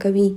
کوي.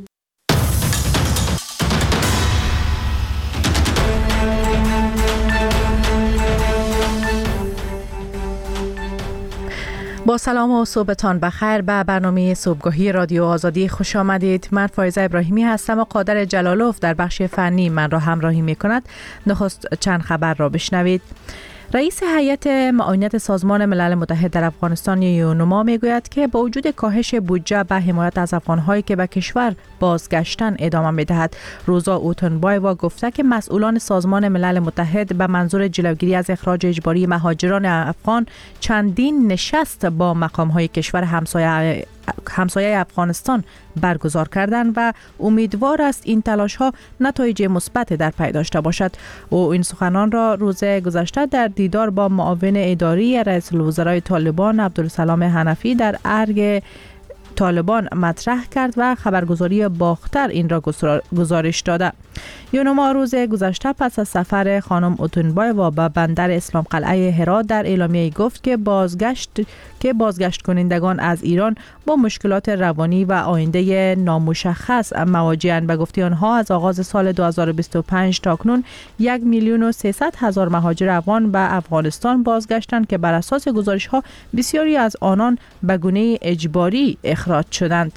با سلام و صبحتان بخیر به برنامه صبحگاهی رادیو آزادی خوش آمدید. من فایزه ابراهیمی هستم و قادر جلالوف در بخش فنی من را همراهی می کند. نخست چند خبر را بشنوید. رئیس هیئت معاونت سازمان ملل متحد در افغانستان یونما میگوید که با وجود کاهش بودجه به حمایت از افغان‌هایی که به کشور بازگشتن ادامه می‌دهد. روزا اوتنبایوا گفته که مسئولان سازمان ملل متحد به منظور جلوگیری از اخراج اجباری مهاجران افغان چندین نشست با مقام‌های کشور همسایه افغانستان برگزار کردند و امیدوار است این تلاش‌ها نتایج مثبت در پی داشته باشد. او این سخنان را روز گذشته در دیدار با معاون اداری رئیس الوزرای طالبان عبدالسلام حنفی در ارگ طالبان مطرح کرد و خبرگزاری باختر این را گزارش داده. یونما روز گذشته پس از سفر خانم اوتنبایوا به بندر اسلام قلعه هرات در اعلامیه گفت که بازگشت کنندگان از ایران با مشکلات روانی و آینده نامشخص مواجه‌اند. به گفته آنها از آغاز سال 2025 تا اکنون 1,300,000 مهاجر افغان به افغانستان بازگشتند که بر اساس گزارش‌ها بسیاری از آنان به گونه اجباری اخراج شدند.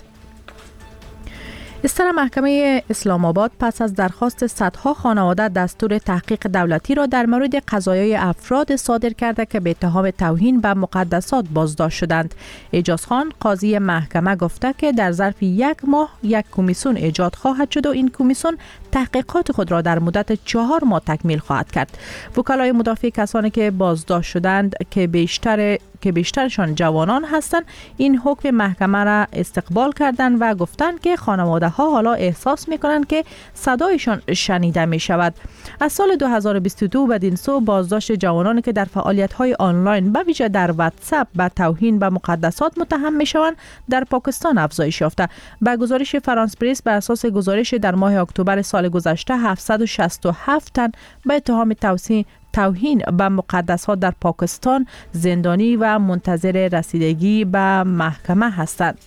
استر محکمه اسلام آباد پس از درخواست صدها خانواده دستور تحقیق دولتی را در مورد قضایای افراد صادر کرده که به اتهام توهین به مقدسات بازداشت شدند. اعجاز خان قاضی محکمه گفته که در ظرف 1 ماه یک کمیسیون ایجاد خواهد شد و این کمیسیون تحقیقات خود را در مدت 4 ماه تکمیل خواهد کرد. وکلای مدافع کسانی که بازداشت شدند که بیشترشان جوانان هستند این حکم محکمه را استقبال کردند و گفتند که خانواده ها حالا احساس می کنند که صدایشان شنیده می شود. از سال 2022 بدین سو بازداشت جوانانی که در فعالیت های آنلاین به ویژه در واتساپ به توهین به مقدسات متهم می شوند در پاکستان افزایش یافته. به گزارش فرانس پرس بر اساس گزارش در ماه اکتبر سال گذشته 767 تن به اتهام توهین به مقدسات در پاکستان زندانی و منتظر رسیدگی به محکمه هستند.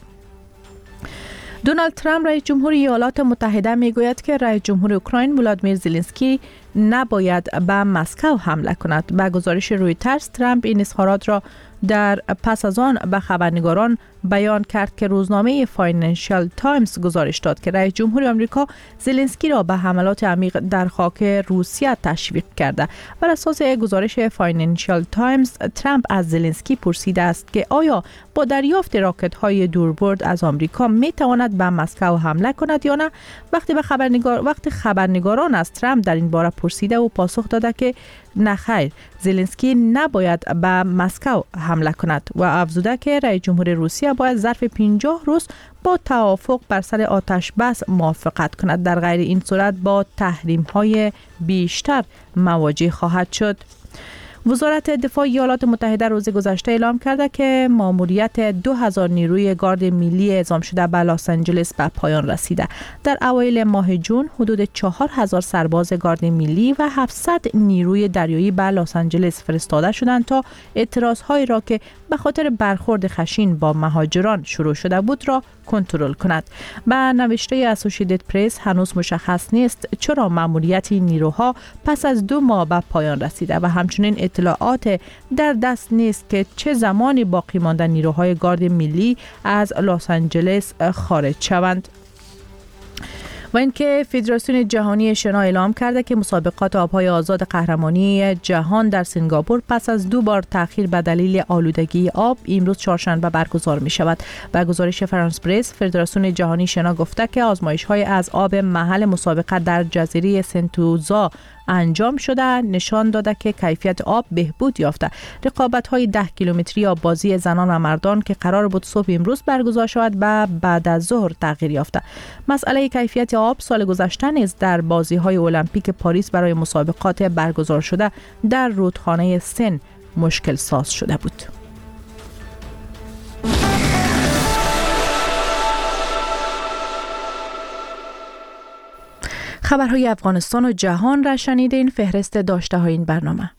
دونالد ترامپ رئیس جمهور ایالات متحده میگوید که رئیس جمهور اوکراین ولادیمیر زلنسکی نباید به مسکو حمله کند. به گزارش رویترز ترامپ این اظهارات را در پس از آن به خبرنگاران بیان کرد که روزنامه فاینانشال تایمز گزارش داد که رئیس جمهور آمریکا زلنسکی را به حملات عمیق در خاک روسیه تشویق کرده. بر اساس گزارش فاینانشال تایمز ترامپ از زلنسکی پرسیده است که آیا با دریافت راکت‌های دوربرد از آمریکا می‌تواند به مسکو حمله کند یا نه. وقتی خبرنگاران از ترامپ در این باره پرسیده و پاسخ داده که نه خیر، زلنسکی نباید به مسکو حمله کند و افزوده که رئیس جمهور روسیه باید ظرف 50 روز با توافق بر سر آتش بس موافقت کند. در غیر این صورت با تحریم‌های بیشتر مواجه خواهد شد. وزارت دفاع ایالات متحده روز گذشته اعلام کرده که ماموریت 2000 نیروی گارد ملی اعزام شده به لس آنجلس به پایان رسیده. در اوایل ماه جون حدود 4000 سرباز گارد ملی و 700 نیروی دریایی به لس آنجلس فرستاده شدند تا اعتراضهایی را که به خاطر برخورد خشن با مهاجران شروع شده بود را کنترل کند. به نوشته اسوسییتد پرس هنوز مشخص نیست چرا ماموریت نیروها پس از 2 ماه به پایان رسیده و همچنین اطلاعات در دست نیست که چه زمانی باقی مانده نیروهای گارد ملی از لس آنجلس خارج شوند. و اینکه فدراسیون جهانی شنا اعلام کرده که مسابقات آبهای آزاد قهرمانی جهان در سنگاپور پس از 2 بار تأخیر به دلیل آلودگی آب امروز چهارشنبه برگزار می شود. به گزارش فرانس پرس فدراسیون جهانی شنا گفته که آزمایش‌های از آب محل مسابقه در جزیره سنتوزا انجام شده نشان داده که کیفیت آب بهبود یافته. رقابت‌های 10 کیلومتری آببازی زنان و مردان که قرار بود صبح امروز برگزار شود بعد از ظهر تغییر یافته. مسئله کیفیت آب سال گذشته نیز در بازی‌های المپیک پاریس برای مسابقات برگزار شده در رودخانه سن مشکل ساز شده بود. خبرهای افغانستان و جهان را شنیدین. فهرست داشته های این برنامه.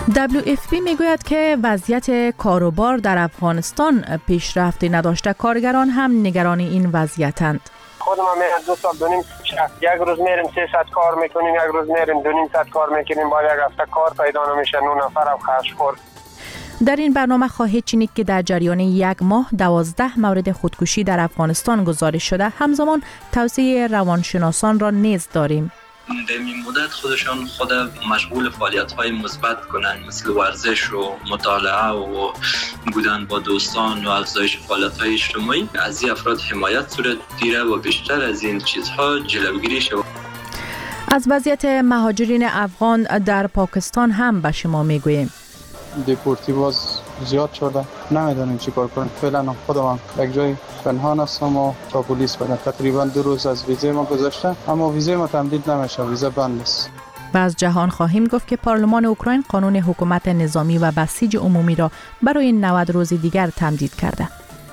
WFP میگوید که وضعیت کاروبار در افغانستان پیشرفتی نداشته. کارگران هم نگران این وضعیتند. خود ما میرم 2 سال 2.5 یک روز میریم 300 کار میکنیم، یک روز میریم 2.5 کار میکنیم، با یک هفته کار پیدا نمیشه، 9 نفر هم خرج خورد. در این برنامه خواهید شنید که در جریان یک ماه 12 مورد خودکشی در افغانستان گزارش شده. همزمان توصیه روانشناسان را نیز داریم. به این مدت خودشان خود مشغول فعالیت‌های مثبت کنند، مثل ورزش و مطالعه و بودن با دوستان و افزایش فعالیت‌های اجتماعی. از این افراد حمایت صورت گیره و بیشتر از این چیزها جلوگیری شود. از وضعیت مهاجرین افغان در پاکستان هم به شما میگوییم. دیپورتی باز زیاد شده، نمیدونیم چی کار کنیم. فعلا خودم یک جای پنهان هستم و تا پلیس بده. تقریبا 2 روز از ویزه ما گذشته، اما ویزه ما تمدید نمیشه، ویزه بند است. و از جهان خواهیم گفت که پارلمان اوکراین قانون حکومت نظامی و بسیج عمومی را برای 90 روز دیگر تمدید کرده.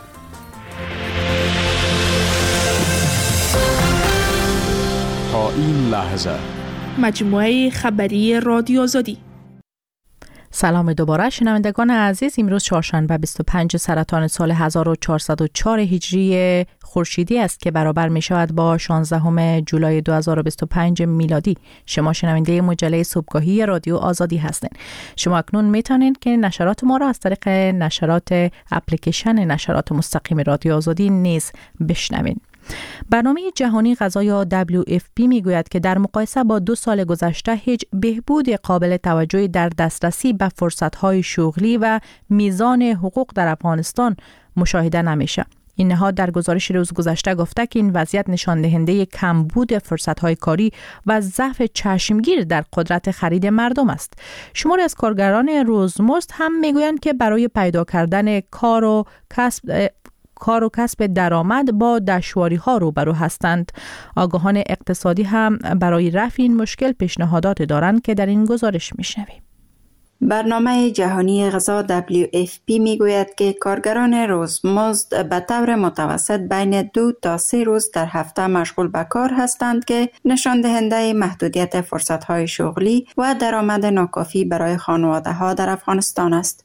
تا این لحظه مجموعه خبری رادیو آزادی. سلام دوباره شنوندگان عزیز. امروز چهارشنبه 25 سرطان سال 1404 هجری خورشیدی است که برابر می شود با 16 جولای 2025 میلادی. شما شنونده مجله صبحگاهی رادیو آزادی هستین. شما اکنون می توانید که نشرات ما را از طریق نشرات اپلیکیشن نشرات مستقیم رادیو آزادی نیز بشنوید. برنامه جهانی غذا یا WFP میگوید که در مقایسه با 2 سال گذشته هیچ بهبود قابل توجهی در دسترسی به فرصت‌های شغلی و میزان حقوق در افغانستان مشاهده نمیشه. این نهاد در گزارش روز گذشته گفته که این وضعیت نشان دهنده کمبود فرصت‌های کاری و ضعف چشمگیر در قدرت خرید مردم است. شماری از کارگران روزمزد هم میگویند که برای پیدا کردن کار و کسب درآمد با دشواری‌ها روبرو هستند. آگاهان اقتصادی هم برای رفع این مشکل پیشنهادات دارند که در این گزارش میشنویم. برنامه جهانی غذا WFP میگوید که کارگران روزمزد به طور متوسط بین 2 تا 3 روز در هفته مشغول به کار هستند که نشان دهنده محدودیت فرصت‌های شغلی و درآمد ناکافی برای خانواده‌ها در افغانستان است.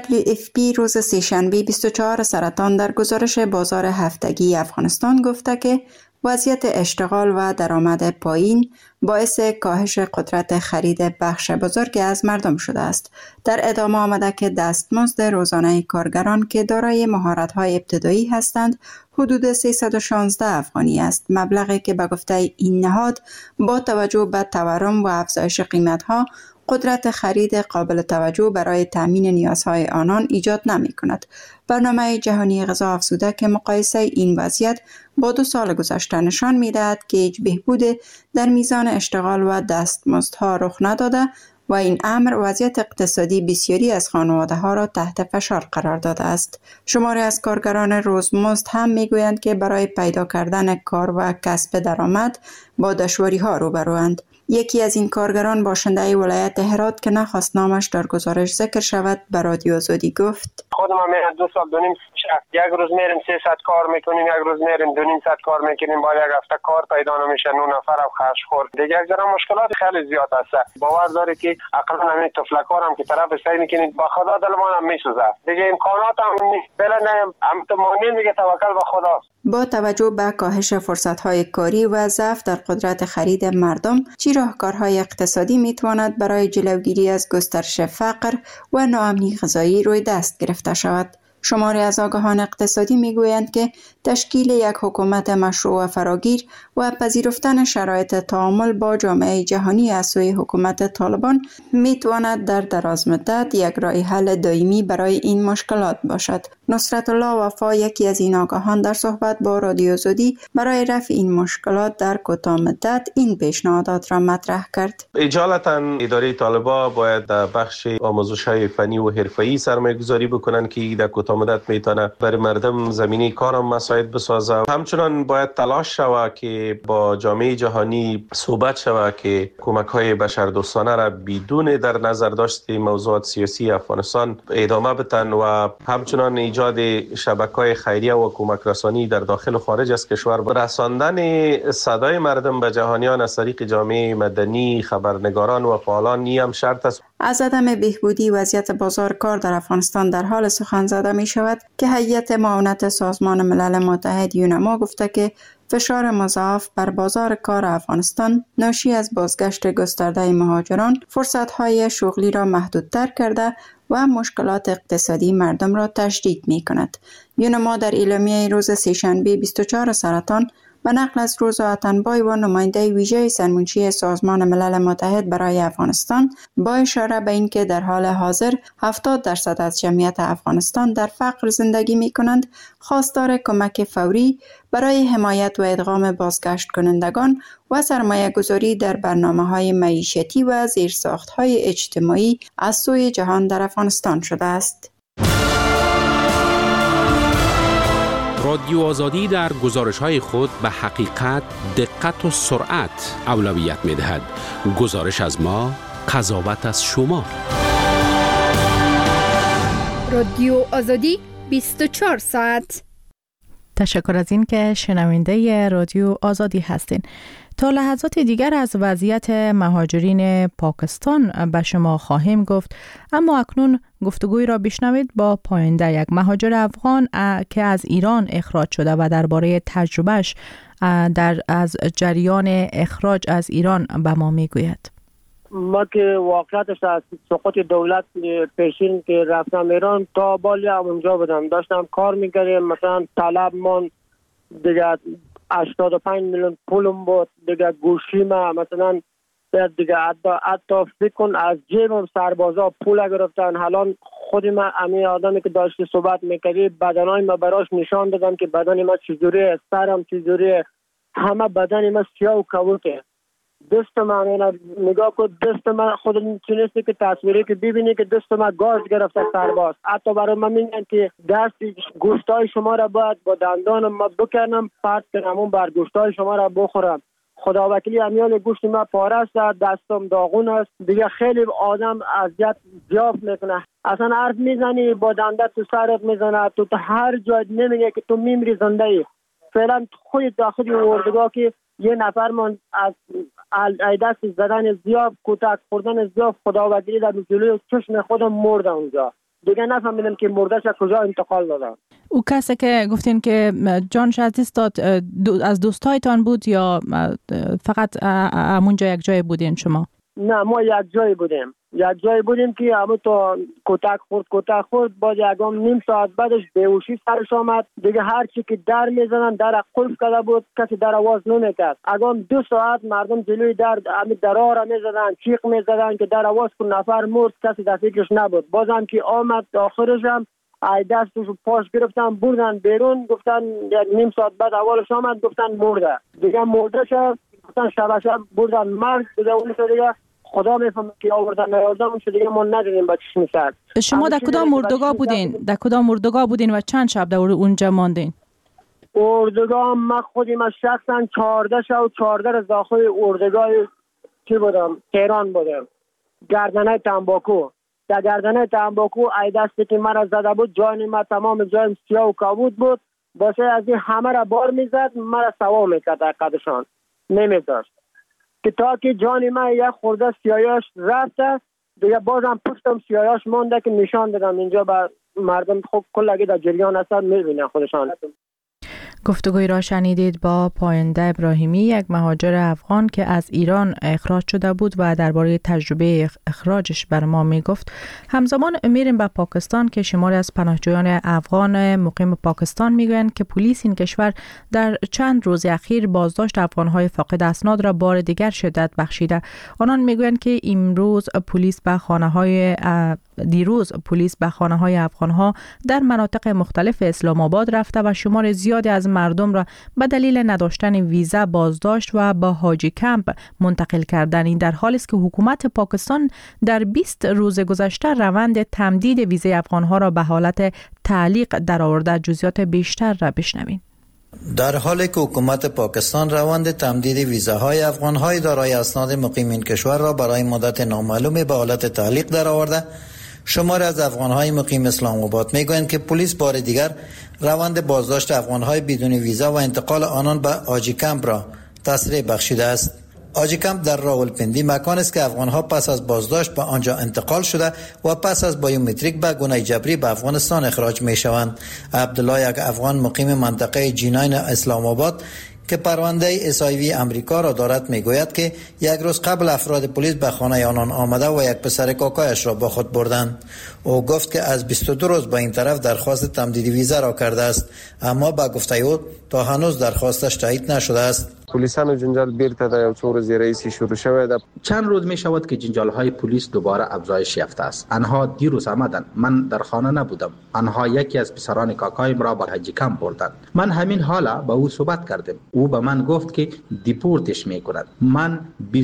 WFP روز سه‌شنبه 24 سرطان در گزارش بازار هفتگی افغانستان گفته که وضعیت اشتغال و درآمد پایین باعث کاهش قدرت خرید بخش بزرگی از مردم شده است. در ادامه آمده که دستمزد روزانه کارگران که دارای مهارت‌های ابتدایی هستند حدود 316 افغانی است، مبلغی که به گفته این نهاد با توجه به تورم و افزایش قیمت‌ها قدرت خرید قابل توجه برای تامین نیازهای آنان ایجاد نمی کند. برنامه جهانی غذا افزوده که مقایسه این وضعیت با 2 سال گذشته نشان می دهد که هیچ بهبود در میزان اشتغال و دستمزدها رخ نداده و این امر وضعیت اقتصادی بسیاری از خانواده‌ها را تحت فشار قرار داده است. شماری از کارگران روزمزد هم میگویند که برای پیدا کردن کار و کسب درآمد با دشواری‌ها روبروند. یکی از این کارگران باشنده ولایت هرات که نخواست نامش در گزارش ذکر شود به رادیو آزادی گفت: خود ما میرم 2 سال 2.5 یک روز میریم 300 کار میکنیم، یک روز میریم 2.5 کار میکنیم، با یک هفته کار پیدا نمیشه، 9 نفر هم خرج خورد. دیگه یک ذره مشکلات خیلی زیاد است. باور داره که اقلا همین تفلکار هم که طرف سعی میکنید با خدا دلمان هم میسوزه. دیگه امکانات هم بلا نه هم تمامی دیگه توکل به خداست. با توجه به کاهش فرصت‌های کاری و ضعف در قدرت خرید مردم، چه راهکارهای اقتصادی میتواند برای جلوگیری از گسترش فقر و ناامنی غذایی روی دست گرفته شود؟ شماری از آگاهان اقتصادی میگویند که تشکیل یک حکومت مشروع و فراگیر و پذیرفتن شرایط تعامل با جامعه جهانی از سوی حکومت طالبان میتواند در دراز مدت یک راه حل دائمی برای این مشکلات باشد. نصرت الله وفا، یکی از این آگاهان، در صحبت با رادیو آزادی برای رفع این مشکلات در کوتاه مدت این پیشنهادات را مطرح کرد. اجالتا اداره طالبان باید در بخش آموزش‌های فنی و حرفه‌ای سرمایه‌گذاری بکنن که در کوتاه مدت میتونه برای مردم زمینه کار هم مساعد بسازه. همچنان باید تلاش شود که با جامعه جهانی صحبت شود که کمک‌های بشردوستانه را بدون در نظر داشت موضوعات سیاسی افغانستان ادامه بدن و همچنان ایجاد نژاد شبکه‌های خیریه و کمک رسانی در داخل و خارج از کشور به رساندن صدای مردم به جهانیان از طریق جامعه مدنی، خبرنگاران و فعالان هم شرط است. از عدم بهبودی وضعیت بازار کار در افغانستان در حال سخن زده می شود که هیئت معاونت سازمان ملل متحد یونما گفته که فشار مضاعف بر بازار کار افغانستان ناشی از بازگشت گسترده مهاجران فرصت‌های شغلی را محدودتر کرده و مشکلات اقتصادی مردم را تشدید می کند. یونما در اعلامیه روز سه‌شنبه 24 سرطان به نقل از روزا اتنبای و نماینده ویژه سرمنشی سازمان ملل متحد برای افغانستان با اشاره به اینکه در حال حاضر 70% از جمعیت افغانستان در فقر زندگی می کنند، خواستار کمک فوری برای حمایت و ادغام بازگشت کنندگان و سرمایه گذاری در برنامه‌های معیشتی و زیرساخت‌های اجتماعی از سوی جهان در افغانستان شده است. رادیو آزادی در گزارش‌های خود به حقیقت، دقت و سرعت اولویت می‌دهد. گزارش از ما، قضاوت از شما. رادیو آزادی 24 ساعت. تشکر از این که شنونده رادیو آزادی هستین. تا لحظات دیگر از وضعیت مهاجرین پاکستان به شما خواهیم گفت، اما اکنون گفتگوی را بشنوید با پاینده، یک مهاجر افغان که از ایران اخراج شده و درباره تجربهش از جریان اخراج از ایران به ما میگوید. ما که واقعیتش از سقوط دولت پیشین که رفتم ایران تا بالی اونجا بودم، داشتم کار میکردم، مثلا طلب من دیگه 85 میلیون پولم بود، دیگه گوشی ما مثلا دیگه حتی فکر کن از جیبم سربازا پول گرفتن. حالا خود من امی آدمی که داشتی صحبت میکردی بدنای ما براش نشان دادم که بدن ما چجوریه، سرم چجوریه، همه بدن ما سیاه و کبوته. دست من نگاه کن، دست من خود تونستی که تصویری که ببینی که دست من گاز گرفته سرباز. حتی برای من میگن که دست گوشتای شما را باید با دندانم ما بکنم، پرت کنم اون بر گوشتای شما را بخورم. خدا وکیلی امیال گوشت ما پاره است، دستم داغون است. دیگه خیلی آدم اذیت زیاد میکنه. اصلا حرف میزنی با دندت تو سرت میزنه، تو هر جای نمیگه که تو میمیری زنده ای. فعلا خود داخلی اردوگاه که یه نفر من از دست زدن زیاد، کتک خوردن زیاد، خدا وکیلی در جلوی چشم خودم مرده اونجا. دیگه نفهمیدم که مردهش کجا انتقال دادن. او کسی که گفتین که جانش از دست داد از دوستایتان بود یا فقط همونجا یک جای بودین شما؟ نه، ما یک جای بودیم که همون تو کتک خورد باز یکم نیم ساعت بعدش بیهوشی سرش آمد. دیگه هر چی که در میزنن در قلف کرده بود، کسی در آواز نمیکرد. اگم 2 ساعت مردم جلوی همین درها را میزدن، چیخ میزدن که در آواز کن، نفر مرد، کسی در فکرش نبود. بازم که آمد آخرش هم دستش پاش گرفتن بردن بیرون، گفتن یک نیم ساعت بعد اولش آمد گفتن مرده. دیگه مرده شد، گفتن شب بردن مرد. دیگه اون دیگه خدا میفهمه که آوردن نیاوردن دیگه ما ندیدیم با چشم سر. شما در کدام مردگاه بودین و چند شب در اونجا ماندین؟ اردوگاه ما خودم شخصا 14 شب و 14 روز داخل اردوگاه چی بودم؟ تهران بودم. گردنه تنباکو. در گردنه تنباکو ای دستی که مرا زده بود، جان ما تمام جایم سیاه و کبود بود. باشه از این همه را بار میزد، مرا سوا میکرد در قدشان نمیداشت که تا که جان من یک خورده سیاهش رفته، دیگه بازم پشتم سیاهش مونده که نشان دادم اینجا به مردم. خب کلگی در جریان هستن میبینن خودشان. گفتگوی را شنیدید با پاینده ابراهیمی، یک مهاجر افغان که از ایران اخراج شده بود و درباره تجربه اخراجش بر ما میگفت. همزمان میریم به پاکستان که شماری از پناهجویان افغان مقیم پاکستان میگویند که پلیس این کشور در چند روز اخیر بازداشت افغانهای فاقد اسناد را بار دیگر شدت بخشیده. آنان میگویند که دیروز پلیس به خانه‌های افغان‌ها در مناطق مختلف اسلام آباد رفته و شمار زیادی از مردم را به دلیل نداشتن ویزا بازداشت و با حاجی کمپ منتقل کردند. این در حالی است که حکومت پاکستان در 20 روز گذشته روند تمدید ویزای افغان‌ها را به حالت تعلیق درآورده. جزئیات بیشتر را بشنوید. در حالی که حکومت پاکستان روند تمدید ویزاهای افغان‌های دارای اسناد مقیم این کشور را برای مدت نامعلومی به حالت تعلیق درآورده، شماری از افغان‌های مقیم اسلام آباد میگویند که پلیس بار دیگر روند بازداشت افغان‌های بدون ویزا و انتقال آنان به آجی کمپ را تسریع بخشیده است. آجی کمپ در راولپندی مکان است که افغان‌ها پس از بازداشت به آنجا انتقال شده و پس از بایومتریک به گونه جبری به افغانستان اخراج می‌شوند. عبدالله، یک افغان مقیم منطقه جیناین اسلام آباد که پرونده اسایوی امریکا را دارد، میگوید که یک روز قبل افراد پلیس به خانه آنان آمده و یک پسر کاکایش را با خود بردند. او گفت که از 22 روز به این طرف درخواست تمدید ویزا را کرده است، اما با گفته او تا هنوز درخواستش تایید نشده است. پلیسانو جنجال بیرته در یو څو ورځې رئیسی شروع شوی ده. چند روز می شود که جنجال های پلیس دوباره افزایش یافته است. آنها دیروز آمدند، من در خانه نبودم. آنها یکی از پسران کاکایم را به حاجی کمپ بردند. من همین حالا با او صحبت کردم. او به من گفت که دیپورتش میکند. من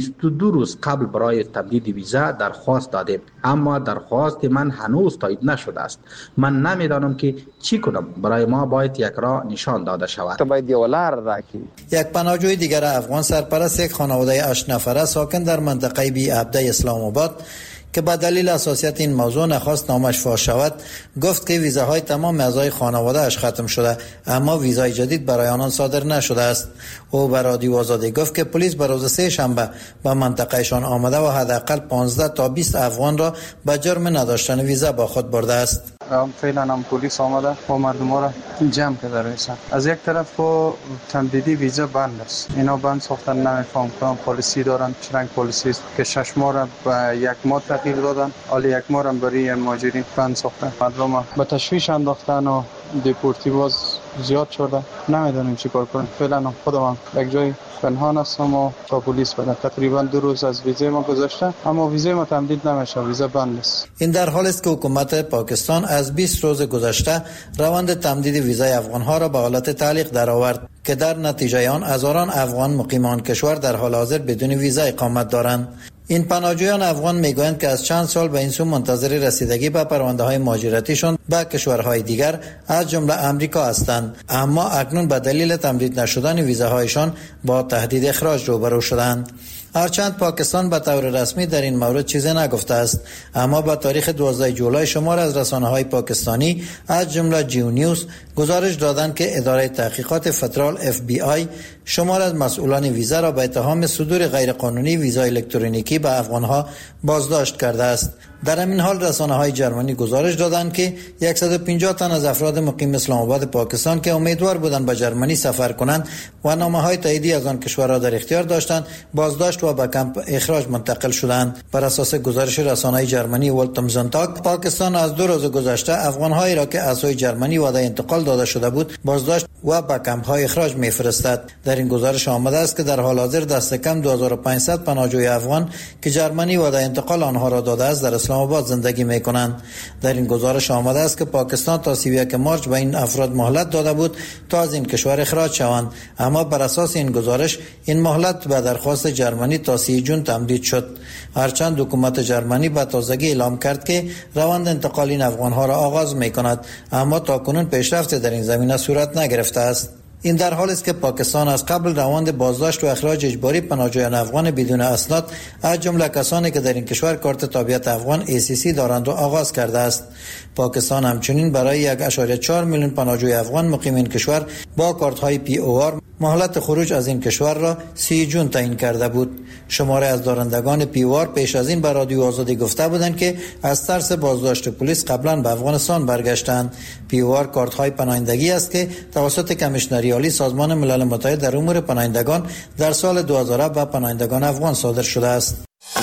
22 روز قبل برای تمدید ویزا درخواست دادم، اما درخواست من هنوز تایید نشده است. من نمیدانم که چی کنم. برای ما باید یک راه نشان داده شود. تو باید یو لار راکی. یک پناهجوی دیگر افغان سرپرست یک خانواده 8 نفره ساکن در منطقه بی عبده اسلام آباد که به دلیل حساسیت این موضوع نخواست نامش فاش شود، گفت که ویزاهای تمام اعضای خانواده اش ختم شده، اما ویزای جدید برای آنان صادر نشده است. او به رادیو آزادی گفت که پلیس به روز سه شنبه به منطقهشان آمده و حداقل 15 تا 20 افغان را به جرم نداشتن ویزا با خود برده است. فعلا هم پلیس آمده و مردم را جمع کرده رئیسان. از یک طرف و تمدیدی ویزا بند است. اینا بند ساختن، نمیفهم کنم پلیسی دارن، چرنگ پلیسی است که 6 ماه را به 1 ماه تغییر دادن، حالی 1 ماه را برای مهاجرین بند ساختن. مردم به تشویش انداختن و دیپورتی باز زیاد شده. نمیدونیم چی کار کنیم. فعلا خودم یک جای پنهان هستم و تا پلیس بده. تقریبا 2 روز از ویزای ما گذشته، اما ویزای ما تمدید نمیشه، ویزا بند است. این در حالی است که حکومت پاکستان از 20 روز گذشته روند تمدید ویزای افغان‌ها را به حالت تعلیق درآورد که در نتیجه آن هزاران افغان مقیم آن کشور در حال حاضر بدون ویزا اقامت دارند. این پناهجویان افغان میگویند که از چند سال به این سو منتظر رسیدگی به پرونده‌های مهاجرتیشان به کشورهای دیگر از جمله امریکا هستند، اما اکنون به دلیل تمدید نشدن ویزاهایشان با تهدید اخراج روبرو شدند. هرچند پاکستان به طور رسمی در این مورد چیزی نگفته است، اما با تاریخ 12 جولای شمار از رسانه‌های پاکستانی از جمله جیو نیوز گزارش دادند که اداره تحقیقات فدرال FBI شمار از مسئولان ویزا را به اتهام صدور غیرقانونی ویزا الکترونیکی به افغان‌ها بازداشت کرده است. در همین حال رسانه‌های جرمنی گزارش دادند که 150 تن از افراد مقیم اسلام آباد پاکستان که امیدوار بودند به جرمنی سفر کنند و نامه‌های تاییدی از آن کشور را در اختیار داشتند، بازداشت و به کمپ اخراج منتقل شدند. بر اساس گزارش رسانه‌های جرمنی ولتمزنتاگ، پاکستان از 2 روز گذشته افغان‌هایی را که از سوی جرمنی وعده انتقال داده شده بود بازداشت و به کمپ‌های اخراج می‌فرستد. در این گزارش آمده است که در حال حاضر دست کم 2500 پناهجوی افغان که جرمنی وعده انتقال آنها را داده است در اسلام آباد زندگی می‌کنند. در این گزارش آمده است که پاکستان تا 31 مارس به این افراد مهلت داده بود تا از این کشور اخراج شوند، اما بر اساس این گزارش این مهلت به درخواست جرمنی تا 30 جون تمدید شد. هرچند حکومت جرمنی به تازگی اعلام کرد که روند انتقال این افغان‌ها را آغاز می‌کند، اما تاکنون پیشرفت در این زمینه صورت نگرفته است. این در حالی است که پاکستان از قبل روند بازداشت و اخراج اجباری پناهجویان افغان بدون اسناد از جمله کسانی که در این کشور کارت تابعیت افغان ACC دارند و آغاز کرده است. پاکستان همچنین برای 1.4 میلیون پناهجوی افغان مقیم این کشور با کارت‌های POR مهلت خروج از این کشور را 30 جون تعیین کرده بود. شماره از دارندگان POR پیش از این به رادیو آزادی گفته بودند که از ترس بازداشت پلیس قبلا به افغانستان برگشتند. POR کارت‌های پناهندگی است که توسط کمیشنری عالی سازمان ملل متحد در امور پناهندگان در سال 2000 به پناهندگان افغان صادر شده است.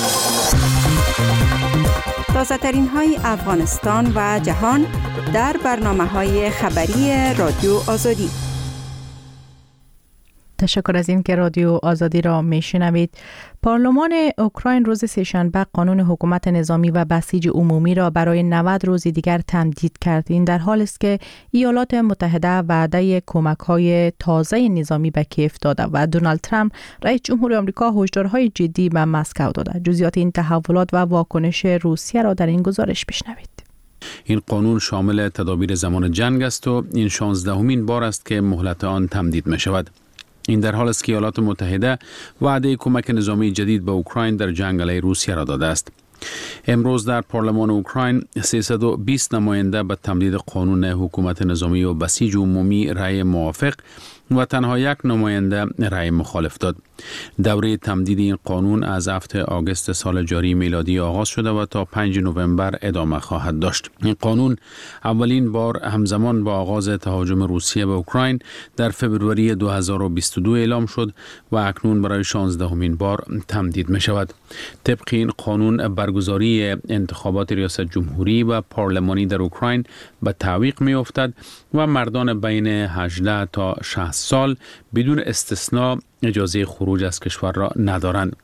تازه‌ترین های افغانستان و جهان در برنامه‌های خبری رادیو آزادی. تشکر از این که رادیو آزادی را میشنوید. پارلمان اوکراین روز سه‌شنبه قانون حکومت نظامی و بسیج عمومی را برای 90 روز دیگر تمدید کرد. این در حالی است که ایالات متحده وعده کمک‌های تازه نظامی به کیف داده و دونالد ترامپ رئیس جمهور آمریکا هشدارهای جدی به مسکو داده. جزئیات این تحولات و واکنش روسیه را در این گزارش بشنوید. این قانون شامل تدابیر زمان جنگ است و این 16مین بار است که مهلت آن تمدید می شود. این در حال است که ایالات متحده وعده کمک نظامی جدید به اوکراین در جنگ علیه روسیه را داده است. امروز در پارلمان اوکراین 320 نماینده به تمدید قانون حکومت نظامی و بسیج عمومی رأی موافق و تنها یک نماینده رأی مخالف داد. دوره تمدید این قانون از هفته آگوست سال جاری میلادی آغاز شده و تا 5 نوامبر ادامه خواهد داشت. این قانون اولین بار همزمان با آغاز تهاجم روسیه به اوکراین در فوریه 2022 اعلام شد و اکنون برای 16مین بار تمدید می شود. طبق این قانون برگزاری انتخابات ریاست جمهوری و پارلمانی در اوکراین به تعویق می افتد و مردان بین 18 تا 60 سال بدون استثناء اجازه خروج از کشور را ندارند.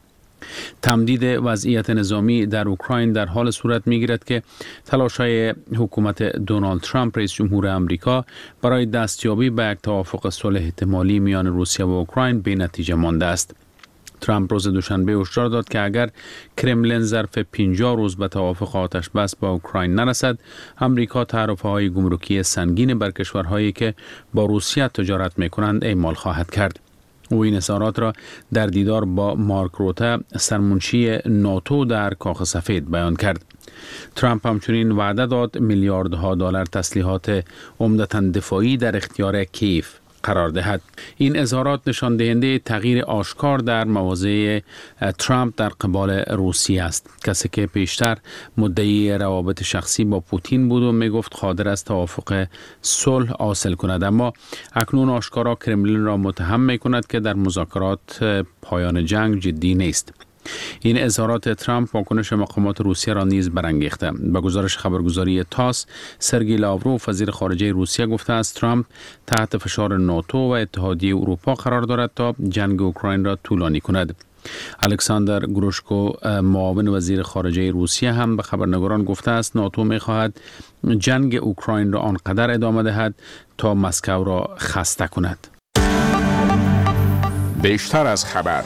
تمدید وضعیت نظامی در اوکراین در حال صورت می‌گیرد که تلاش‌های حکومت دونالد ترامپ رئیس جمهور آمریکا برای دستیابی به یک توافق صلح احتمالی میان روسیه و اوکراین بی نتیجه مانده است. ترامپ روز دوشنبه هشدار داد که اگر کرملین ظرف 50 روز به توافق آتش بس با اوکراین نرسد، آمریکا تعرفه‌های گمرکی سنگین بر کشورهایی که با روسیه تجارت می‌کنند اعمال خواهد کرد. او این اظهارات را در دیدار با مارک روته سرمنشی ناتو در کاخ سفید بیان کرد. ترامپ همچنین وعده داد میلیاردها دلار تسلیحات عمدتاً دفاعی در اختیار کیف قرار دهد. این اظهارات نشان دهنده تغییر آشکار در مواضع ترامپ در قبال روسیه است. کسی که پیشتر مدعی روابط شخصی با پوتین بود و میگفت قادر است توافق صلح حاصل کند، اما اکنون آشکارا کرملین را متهم میکند که در مذاکرات پایان جنگ جدی نیست. این اظهارات ترامپ واکنش مقامات روسیه را نیز برانگیخته. به گزارش خبرگزاری تاس، سرگئی لاوروف وزیر خارجه روسیه گفته است ترامپ تحت فشار ناتو و اتحادیه اروپا قرار دارد تا جنگ اوکراین را طولانی کند. الکساندر گروشکو معاون وزیر خارجه روسیه هم به خبرنگاران گفته است ناتو می‌خواهد جنگ اوکراین را آنقدر ادامه دهد تا مسکو را خسته کند. بیشتر از خبر.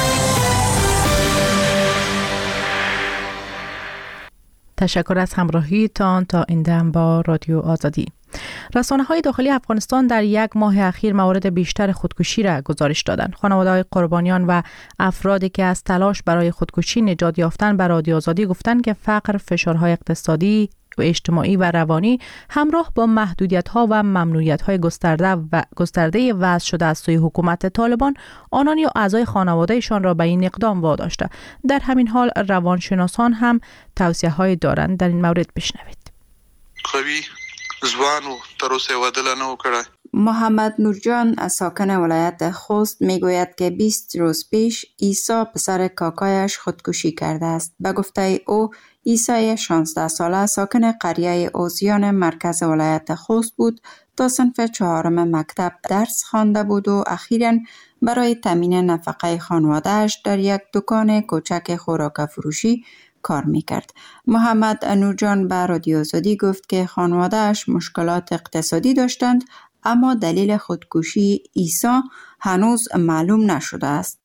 تشکر از همراهیتان تا این دم با رادیو آزادی. رسانه‌های داخلی افغانستان در یک ماه اخیر موارد بیشتر خودکشی را گزارش دادند. خانواده‌های قربانیان و افرادی که از تلاش برای خودکشی نجات یافتند به رادیو آزادی گفتند که فقر، فشارهای اقتصادی و اجتماعی و روانی همراه با محدودیت‌ها و ممنوعیت‌های گسترده وضع شده از سوی حکومت طالبان آنان یا اعضای خانواده‌شان را به این اقدام واداشته. در همین حال روانشناسان هم توصیه‌هایی دارند. در این مورد بشنوید. قوی ځوان و تر اوسه واده نه وکړای. محمد نورجان ساکن ولایت خوست میگوید که 20 روز پیش عیسی پسر کاکایش خودکشی کرده است. به گفته او عیسی 16 ساله ساکن قریه اوزیان مرکز ولایت خوست بود تا صنف 4 مکتب درس خوانده بود و اخیراً برای تامین نفقه خانواده‌اش در یک دکان کوچک خوراک فروشی کار میکرد. محمد نورجان به رادیو آزادی گفت که خانواده‌اش مشکلات اقتصادی داشتند اما دلیل خودکشی عیسی هنوز معلوم نشده است.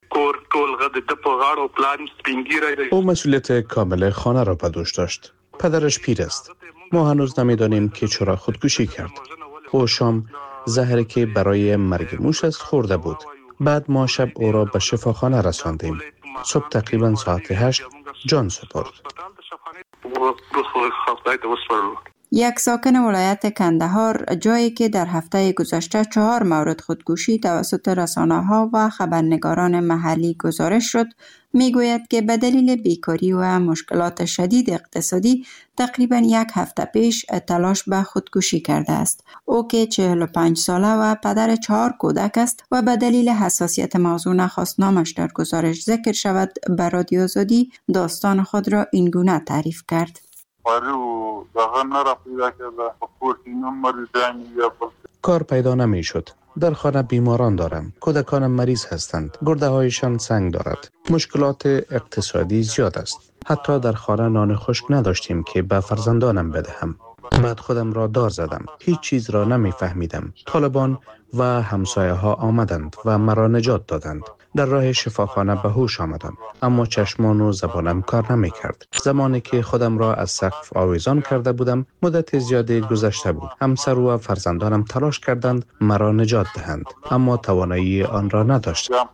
او مسئولیت کامل خانه را به دوش داشت. پدرش پیر است. ما هنوز نمیدانیم که چرا خودکشی کرد. او شام زهری که برای مرگ موش است خورده بود. بعد ما شب او را به شفاخانه رساندیم. صبح تقریبا ساعت 8 جان سپرد. یک ساکن ولایت کندهار جایی که در هفته گذشته 4 مورد خودکشی توسط رسانه‌ها و خبرنگاران محلی گزارش شد، میگوید که به دلیل بیکاری و مشکلات شدید اقتصادی تقریبا 1 هفته پیش تلاش به خودکشی کرده است. او که 45 ساله و پدر 4 کودک است و به دلیل حساسیت موضوع نخواست نامش در گزارش ذکر شود، به رادیو آزادی داستان خود را این گونه تعریف کرد. کار پیدا نمی شد. در خانه بیماران دارم. کودکانم مریض هستند. گرده هایشان سنگ دارد. مشکلات اقتصادی زیاد است. حتی در خانه نان خشک نداشتیم که به فرزندانم بدهم. بعد خودم را دار زدم. هیچ چیز را نمی فهمیدم. طالبان و همسایه ها آمدند و مرا نجات دادند. در راه شفاخانه به هوش آمدم، اما چشمان و زبانم کار نمی کرد. زمانی که خودم را از سقف آویزان کرده بودم مدت زیادی گذشته بود. همسر و فرزندانم تلاش کردند مرا نجات دهند، اما توانایی آن را نداشتند.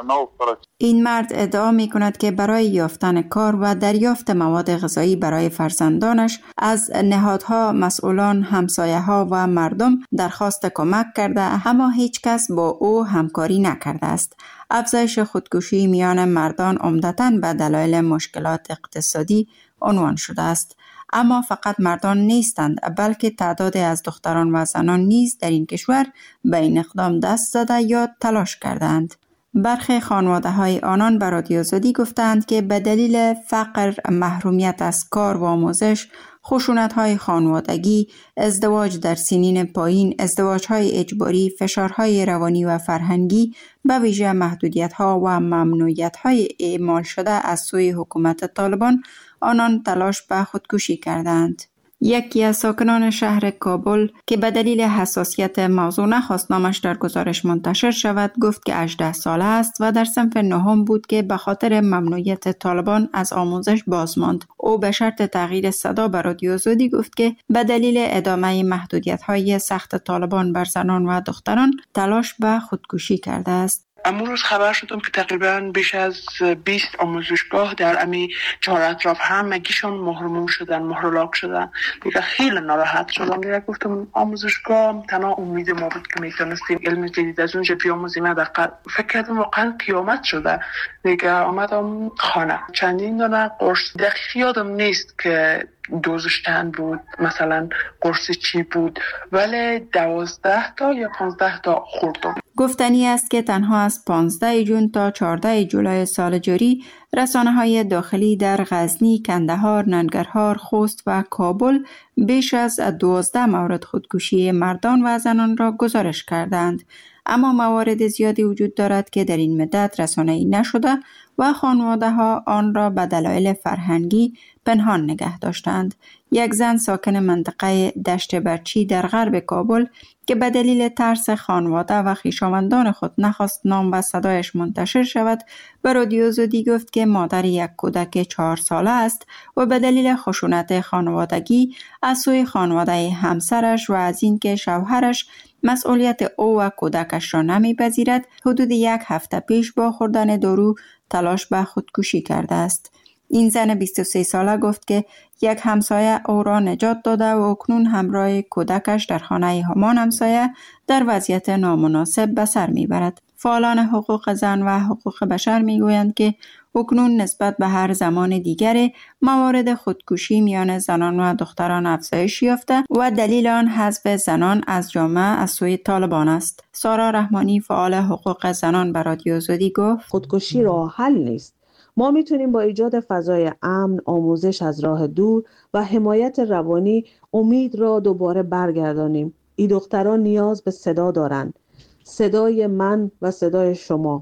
این مرد ادعا می کند که برای یافتن کار و دریافت مواد غذایی برای فرزندانش از نهادها، مسئولان، همسایه ها و مردم درخواست کمک کرده، اما هیچ کس با او همکاری نکرده است. افزایش خودکشی میان مردان عمدتاً به دلایل مشکلات اقتصادی عنوان شده است. اما فقط مردان نیستند، بلکه تعدادی از دختران و زنان نیز در این کشور به این اقدام دست زده یا تلاش کردند. برخی خانواده‌های آنان به رادیو آزادی گفتند که به دلیل فقر، محرومیت از کار و آموزش، خشونت‌های خانوادگی، ازدواج در سنین پایین، ازدواج‌های اجباری، فشارهای روانی و فرهنگی، به ویژه محدودیت‌ها و ممنوعیت‌های اعمال شده از سوی حکومت طالبان، آنان تلاش به خودکشی کردند. یکی از ساکنان شهر کابل که به دلیل حساسیت موضوع نخواست نامش در گزارش منتشر شود، گفت که 18 ساله است و در صنف نهم بود که به خاطر ممنوعیت طالبان از آموزش باز ماند. او به شرط تغییر صدا به رادیو آزادی گفت که به دلیل ادامه محدودیت‌های سخت طالبان بر زنان و دختران تلاش به خودکشی کرده است. امروز روز خبر شدم که تقریبا بیش از 20 آموزشگاه در امی چهار اطراف همگیشون محروم شدن، محرولاک شدن. دیگه خیلی ناراحت شدم. دیگه گفتم آموزشگاه تنها امید ما بود که میتونستیم علم جدید از اونجا بیاموزیم. حداقل فکر کردم واقعا قیامت شده. دیگه آمدم خانه، چندین دانه قرص دقیق یادم نیست که دوزش چند بود، مثلا قرص چی بود، ولی 12 تا یا 15 تا خوردم. گفتنی است که تنها از 15 جون تا 14 جولای سال جاری رسانه‌های داخلی در غزنی، کندهار، ننگرهار، خوست و کابل بیش از 12 مورد خودکشی مردان و زنان را گزارش کردند. اما موارد زیادی وجود دارد که در این مدت رسانه‌ای نشده و خانواده‌ها آن را به دلایل فرهنگی پنهان نگه داشتند. یک زن ساکن منطقه دشت برچی در غرب کابل که به دلیل ترس خانواده و خویشاوندان خود نخواست نام و صدایش منتشر شود، به رادیو آزادی گفت که مادر یک کودک 4 ساله است و به دلیل خشونت خانوادگی از سوی خانواده همسرش و از اینکه شوهرش مسئولیت او و کودکش را نمی‌پذیرد، حدود 1 هفته پیش با خوردن دارو تلاش به خودکشی کرده است. این زن 23 ساله گفت که یک همسایه او را نجات داده و اکنون همراه کودکش در خانه همان همسایه در وضعیت نامناسب به سر میبرد. فعالان حقوق زن و حقوق بشر میگویند که اکنون نسبت به هر زمان دیگر موارد خودکشی میان زنان و دختران افزایش یافته و دلیل آن حذف زنان از جامعه از سوی طالبان است. سارا رحمانی فعال حقوق زنان به رادیو آزادی گفت خودکشی راه حل نیست. ما میتونیم با ایجاد فضای امن، آموزش از راه دور و حمایت روانی امید را دوباره برگردانیم. این دختران نیاز به صدا دارند. صدای من و صدای شما.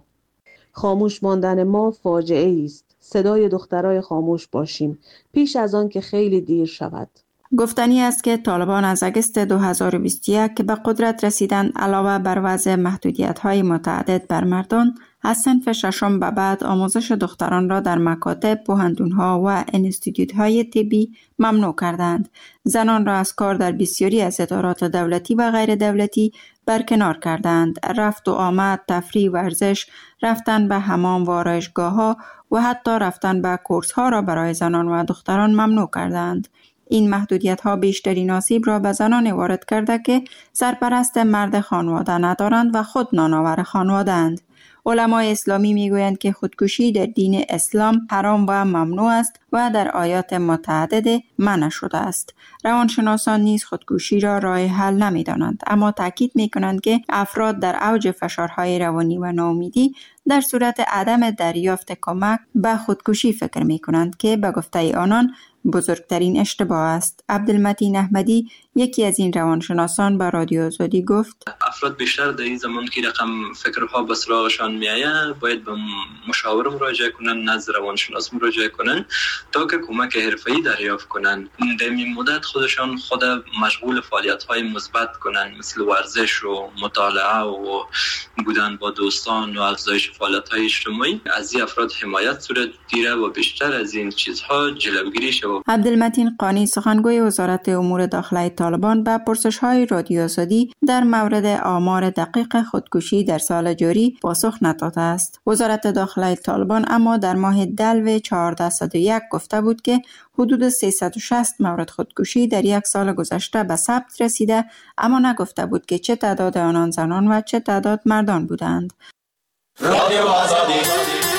خاموش ماندن ما فاجعه است. صدای دخترای خاموش باشیم پیش از آن که خیلی دیر شود. گفتنی است که طالبان از اگست 2021 که به قدرت رسیدند علاوه بر وضع محدودیت‌های متعدد بر مردان، از صنف ششم به بعد آموزش دختران را در مکاتب، پوهنتون‌ها و انستیتوت‌های طبی ممنوع کردند. زنان را از کار در بسیاری از ادارات دولتی و غیر دولتی برکنار کردند. رفت و آمد، تفریح، ورزش، رفتن به حمام و آرایشگاه‌ها و حتی رفتن به کورس‌ها را برای زنان و دختران ممنوع کردند. این محدودیت‌ها بیشترین آسیب را به زنان وارد کرده که سرپرست مرد خانواده ندارند و خود نانآور خانواده‌اند. علمای اسلامی میگویند که خودکشی در دین اسلام حرام و ممنوع است و در آیات متعدد منع شده است. روانشناسان نیز خودکشی را راه حل نمی‌دانند، اما تاکید می‌کنند که افراد در اوج فشارهای روانی و ناامیدی در صورت عدم دریافت کمک به خودکشی فکر می‌کنند که به گفته آنان بزرگترین اشتباه است. عبدالمتین احمدی یکی از این روانشناسان به رادیو آزادی گفت افراد بیشتر در این زمان که رقم فکرها به سراغشان میآید باید به مشاور مراجعه کنن، نزد روانشناس مراجعه کنن تا که کمک حرفه‌ای دریافت کنن. بودن، در این مدت خودشان خود مشغول فعالیت‌های مثبت کنن، مثل ورزش و مطالعه و بودن با دوستان و افزایش فعالیت‌های اجتماعی. از این افراد حمایت صورت گیره و بیشتر از این چیزها جلوگیری شود. عبدالمتین قانی سخنگوی وزارت امور داخلی طالبان به پرسش‌های رادیو آزادی در مورد آمار دقیق خودکشی در سال جاری پاسخ نداده است. وزارت داخلی طالبان اما در ماه دلو 1401 گفته بود که حدود 360 مورد خودکشی در یک سال گذشته به ثبت رسیده، اما نگفته بود که چه تعداد آنان زنان و چه تعداد مردان بودند. رادیو آزادی